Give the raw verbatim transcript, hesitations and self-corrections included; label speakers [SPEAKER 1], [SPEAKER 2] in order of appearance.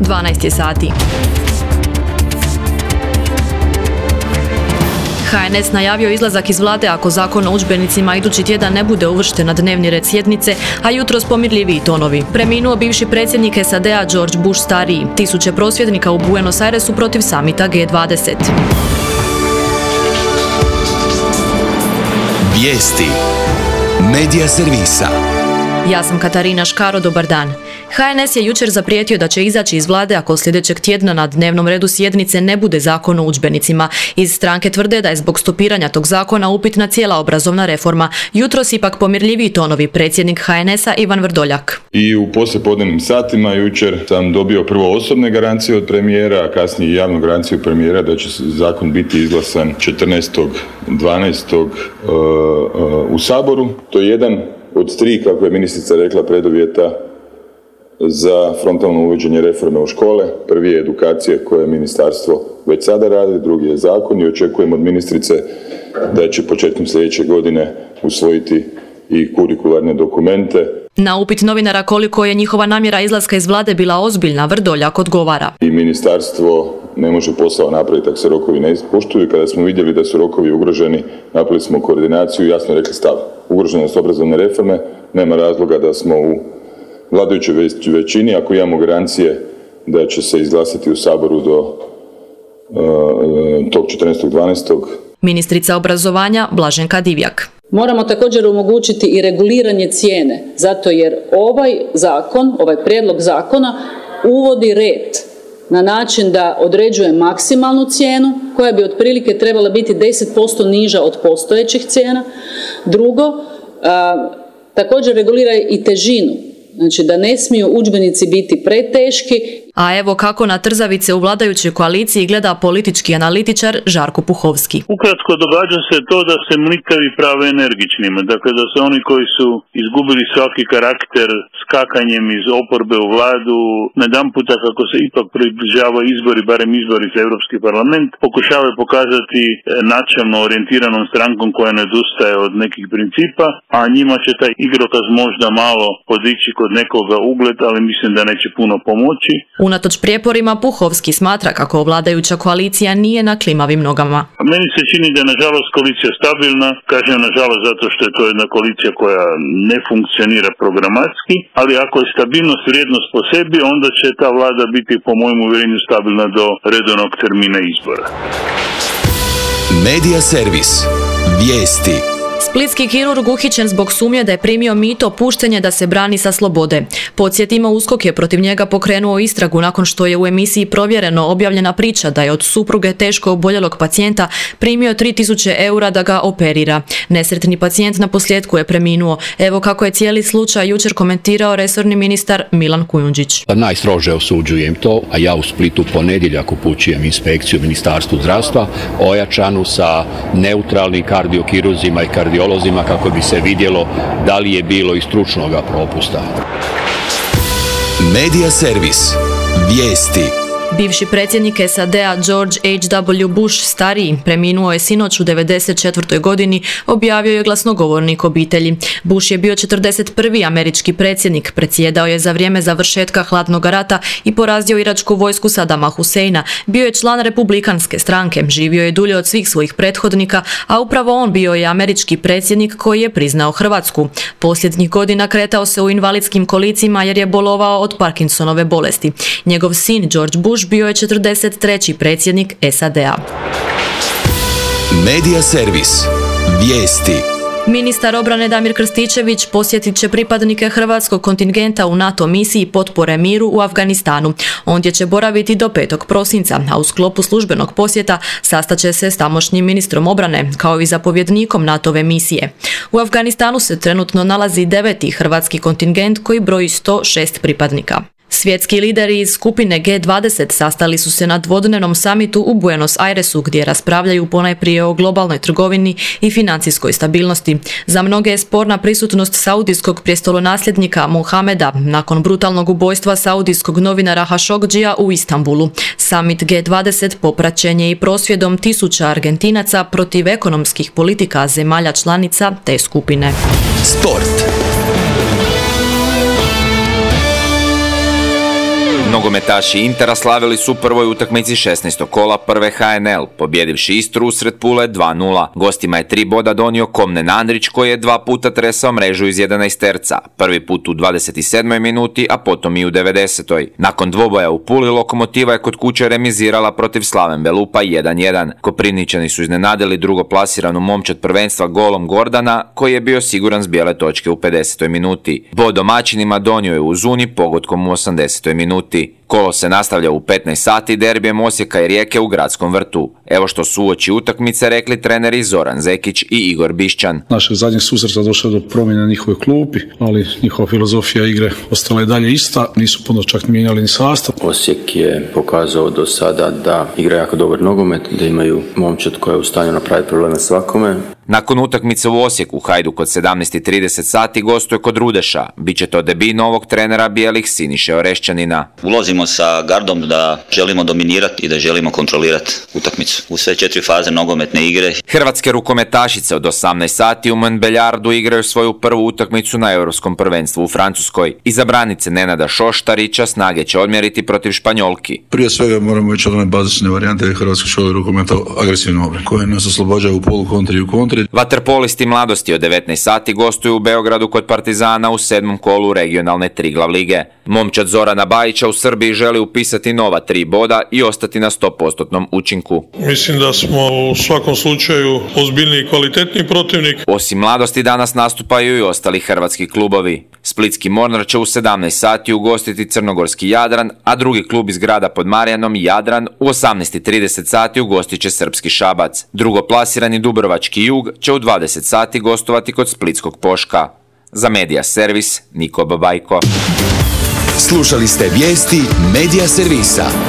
[SPEAKER 1] dvanaest je sati. ha en es najavio izlazak iz vlade ako zakon o udžbenicima idući tjedan ne bude uvršten na dnevni red sjednice, a jutros pomirljiviji tonovi. Preminuo bivši predsjednik es a de a George Bush stariji. Tisuće prosvjednika u Buenos Airesu protiv samita ge dvadeset.
[SPEAKER 2] Vijesti Medija servisa.
[SPEAKER 1] Ja sam Katarina Škaro, dobar dan. ha en es je jučer zaprijetio da će izaći iz vlade ako sljedećeg tjedna na dnevnom redu sjednice ne bude zakon o udžbenicima. Iz stranke tvrde da je zbog stopiranja tog zakona upitna cijela obrazovna reforma. Jutros ipak pomirljiviji tonovi, predsjednik ha en es a Ivan Vrdoljak.
[SPEAKER 3] I u poslijepodnevnim satima jučer sam dobio prvo osobne garancije od premijera, a kasnije i javnu garanciju premijera da će zakon biti izglasan četrnaestog dvanaestog Uh, uh, u Saboru. To je jedan od tri, kako je ministrica rekla, preduvjeta za frontalno uvođenje reforme u škole. Prvi je edukacija koje ministarstvo već sada radi, drugi je zakon i očekujemo od ministrice da će početkom sljedeće godine usvojiti i kurikularne dokumente.
[SPEAKER 1] Na upit novinara koliko je njihova namjera izlaska iz vlade bila ozbiljna, Vrdoljak odgovara.
[SPEAKER 3] I ministarstvo ne može posao napraviti ako se rokovi ne ispoštuju. Kada smo vidjeli da su rokovi ugroženi, napravili smo koordinaciju i jasno rekli stav. Ugrožene su obrazovne reforme, nema razloga da smo u vladajućoj većini, ako imamo garancije da će se izglasati u Saboru do uh, tog četrnaestog dvanaestog
[SPEAKER 1] Ministrica obrazovanja Blaženka Divjak.
[SPEAKER 4] Moramo također omogućiti i reguliranje cijene, zato jer ovaj zakon, ovaj prijedlog zakona uvodi red na način da određuje maksimalnu cijenu koja bi otprilike trebala biti deset posto niža od postojećih cijena. Drugo, a, također regulira i težinu, znači da ne smiju udžbenici biti preteški.
[SPEAKER 1] A evo kako na trzavice u vladajućoj koaliciji gleda politički analitičar Žarko Puhovski.
[SPEAKER 5] Ukratko, događa se to da se mlikavi prave energičnima, dakle da se oni koji su izgubili svaki karakter skakanjem iz oporbe u vladu, najedanputa kako se ipak približava izbori, barem izbori za Europski parlament, pokušavaju pokazati načelno orijentiranom strankom koja ne odustaje od nekih principa, a njima će taj igrokaz možda malo podići kod nekoga ugled, ali mislim da neće puno pomoći.
[SPEAKER 1] Unatoč prijeporima, Puhovski smatra kako vladajuća koalicija nije na klimavim nogama.
[SPEAKER 5] Meni se čini da je nažalost koalicija stabilna, kažem nažalost zato što je to jedna koalicija koja ne funkcionira programatski, ali ako je stabilnost vrijednost po sebi, onda će ta vlada biti po mojem uvjerenju stabilna do redovnog termina izbora.
[SPEAKER 2] Medija servis. Vijesti.
[SPEAKER 1] Splitski kirurg uhićen zbog sumnje da je primio mito puštenje da se brani sa slobode. Podsjetimo, USKOK je protiv njega pokrenuo istragu nakon što je u emisiji Provjereno objavljena priča da je od supruge teško oboljelog pacijenta primio tri tisuće eura da ga operira. Nesretni pacijent na posljedku je preminuo. Evo kako je cijeli slučaj jučer komentirao resorni ministar Milan Kujundžić.
[SPEAKER 6] Najstrože osuđujem to, a ja u Splitu ponedjeljak upućujem inspekciju Ministarstvu zdravstva ojačanu sa neutralnim kardiokiruzima i kardiolozima kako bi se vidjelo da li je bilo i stručnoga propusta.
[SPEAKER 2] Medija servis. Vijesti.
[SPEAKER 1] Bivši predsjednik es a de a George hač dabulju Bush stariji preminuo je sinoć u devedeset četvrtoj godini, objavio je glasnogovornik obitelji. Bush je bio četrdeset prvi američki predsjednik, predsjedao je za vrijeme završetka hladnog rata i porazio iračku vojsku Sadama Huseina. Bio je član republikanske stranke, živio je dulje od svih svojih prethodnika, a upravo on bio je američki predsjednik koji je priznao Hrvatsku. Posljednjih godina kretao se u invalidskim kolicima jer je bolovao od Parkinsonove bolesti. Njegov sin George Bush bio je četrdeset treći predsjednik es a de a.
[SPEAKER 2] Medija servis. Vijesti.
[SPEAKER 1] Ministar obrane Damir Krstičević posjetit će pripadnike hrvatskog kontingenta u NATO misiji potpore miru u Afganistanu. Ondje će boraviti do petog prosinca, a u sklopu službenog posjeta sastaće se s tamošnjim ministrom obrane, kao i zapovjednikom NATO-ve misije. U Afganistanu se trenutno nalazi deveti hrvatski kontingent koji broji sto šest pripadnika. Svjetski lideri iz skupine ge dvadeset sastali su se na dvodnevnom samitu u Buenos Airesu gdje raspravljaju ponajprije o globalnoj trgovini i financijskoj stabilnosti. Za mnoge je sporna prisutnost saudijskog prijestolonasljednika Mohameda nakon brutalnog ubojstva saudijskog novinara Hašogdžija u Istanbulu. Samit ge dvadeset popraćen je i prosvjedom tisuća Argentinaca protiv ekonomskih politika zemalja članica te skupine.
[SPEAKER 2] Sport.
[SPEAKER 7] Nogomet Rukometaši Intera slavili su u prvoj utakmici šesnaestog kola prve H N L, pobjedivši Istru usred Pule dva nula. Gostima je tri boda donio Komnen Andrić koji je dva puta tresao mrežu iz jedanaesterca, prvi put u dvadeset sedmoj minuti, a potom i u devedesetoj. Nakon dvoboja u Puli, Lokomotiva je kod kuće remizirala protiv Slaven Belupa jedan jedan. Koprivničani su iznenadili drugoplasiranu momčad prvenstva golom Gordana, koji je bio siguran s bijele točke u pedesetoj minuti. Bod domaćinima donio je u Zuni pogodkom u osamdesetoj minuti. Kolo se nastavlja u petnaest sati derbijem Osijeka i Rijeke u Gradskom vrtu. Evo što su uoči utakmice rekli treneri Zoran Zekić i Igor Bišćan.
[SPEAKER 8] Našeg zadnjeg susreta došlo do promjene na njihovoj klupi, ali njihova filozofija igre ostala je dalje ista, nisu puno čak mijenjali ni sastav.
[SPEAKER 9] Osijek je pokazao do sada da igra jako dobar nogomet, da imaju momčad koja je u stanju napraviti probleme svakome.
[SPEAKER 7] Nakon utakmice u Osijeku, Hajduk od sedamnaest i trideset sati gostuje kod Rudeša. Biće to debi novog trenera bijelih Siniše Orešćanina.
[SPEAKER 10] Ulazimo sa gardom da želimo dominirati i da želimo kontrolirati utakmicu u sve četiri faze nogometne igre.
[SPEAKER 7] Hrvatske rukometašice od osamnaest sati u Montbelliardu igraju svoju prvu utakmicu na Europskom prvenstvu u Francuskoj. Iza branice Nenada Šoštarića snage će odmjeriti protiv Španjolki.
[SPEAKER 11] Prije svega moramo ići od one bazične varijante hrvatske škole rukometa agresivne obrane, koje nas oslobađaju u polu kontri i u kontri.
[SPEAKER 7] Vaterpolisti mladosti od devetnaest sati gostuju u Beogradu kod Partizana u sedmom kolu regionalne Triglav lige. Momčad Zorana Bajića u Srbiji želi upisati nova tri boda i ostati na sto posto učinku.
[SPEAKER 12] Mislim da smo u svakom slučaju ozbiljniji i kvalitetniji protivnik.
[SPEAKER 7] Osim mladosti danas nastupaju i ostali hrvatski klubovi. Splitski Mornar će u sedamnaest sati ugostiti Crnogorski Jadran, a drugi klub iz grada pod Marijanom, Jadran, u osamnaest i trideset sati ugostit će Srpski Šabac. Drugoplasirani Dubrovački Jug će u dvadeset sati gostovati kod Splitskog Poška. Za Medija Servis, Niko Babajko.
[SPEAKER 2] Slušali ste vijesti Medija Servisa.